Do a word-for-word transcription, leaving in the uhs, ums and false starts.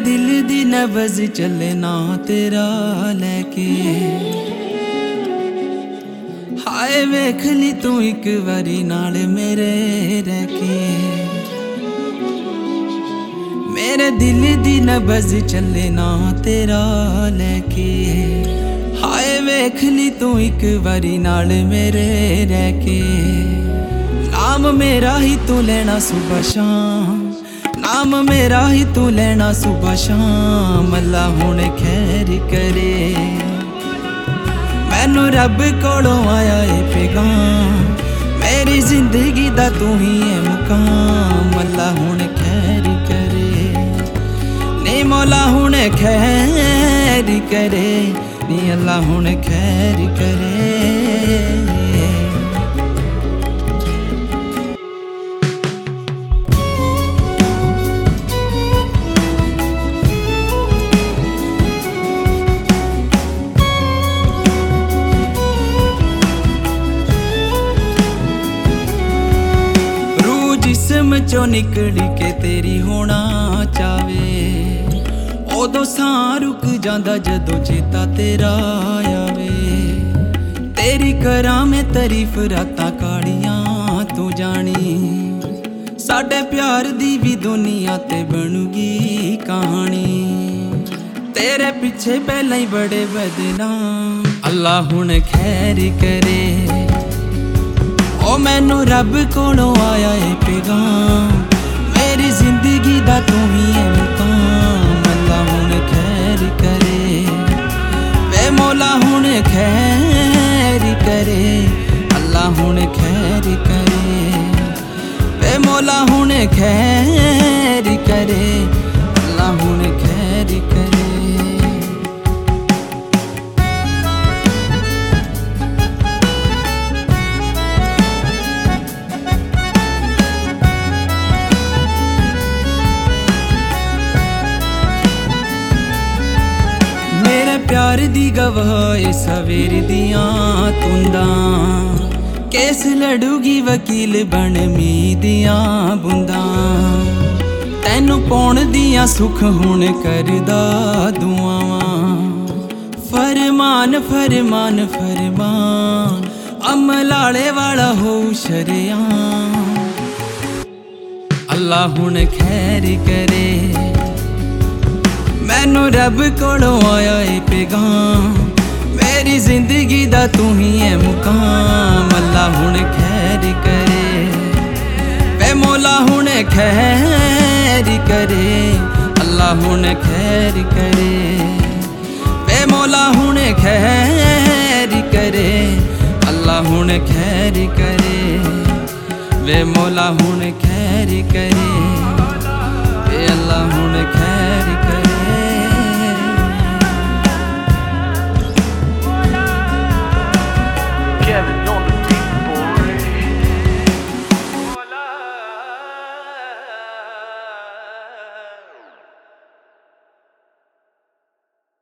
दिल दी नबज़ चले ना तेरा लैके। हाय वेख ली तू एक बारी नाल मेरे रह के। मेरे दिल दी नबज़ चले ना तेरा लैके। हाय वेख ली तू एक बारी नाल मेरे रह के। नाम मेरा ही तू लेना सुबह शाम, नाम मेरा ही तू लेना सुबह शाम। अल्लाह हुण खैर करे, मैनू रब कोलों आया ए पैगाम। मेरी जिंदगी दा तू ही है मुकाम। अल्लाह हुण खैर करे, नी मौला हुण खैर करे, नी अल्लाह हुण खैर करे। जिस्म चो निकली के तेरी होना चावे, ओदो सां रुक जांदा जदों चेता तेरा आवे। तेरी करां मैं तारीफ रातां कालियां तू जानी। साडे प्यार दी भी दुनिया ते बनूगी कहानी। तेरे पीछे पहला ही बड़े बदनाम। अल्लाह हुण खैर करे, ओ मैनू रब कोलों आया ए पैगाम। मेरी जिंदगी दा तू ही है मुकाम। अल्लाह हुण खैर करे, वे मौला हुण खैर करे। अल्लाह हुण खैर करे, वे मौला हुण खैर करे। अल्लाह हुण खैर करे। प्यार दी गवाह सवेर दियां तुंदां। केस लड़ूगी वकील बन मी दियां बुंदां। तैनू पौण दियां सुख हुण करदा दुआवां। फरमान फरमान फरमान, अमलाले वाला हो शरेआम। अल्लाह हुण खैर करे, मैनू रब कोलों आया ए पैगाम। मेरी जिंदगी दा तू ही है मुकाम। अल्लाह हुण खैर करे, वे मौला हुण खैर करे। अल्लाह हुण खैर करे, वे मौला हुण खैर करे। अल्लाह हुण खैर करे, वे मौला हुण खैर करे। वे अल्लाह हुण खैर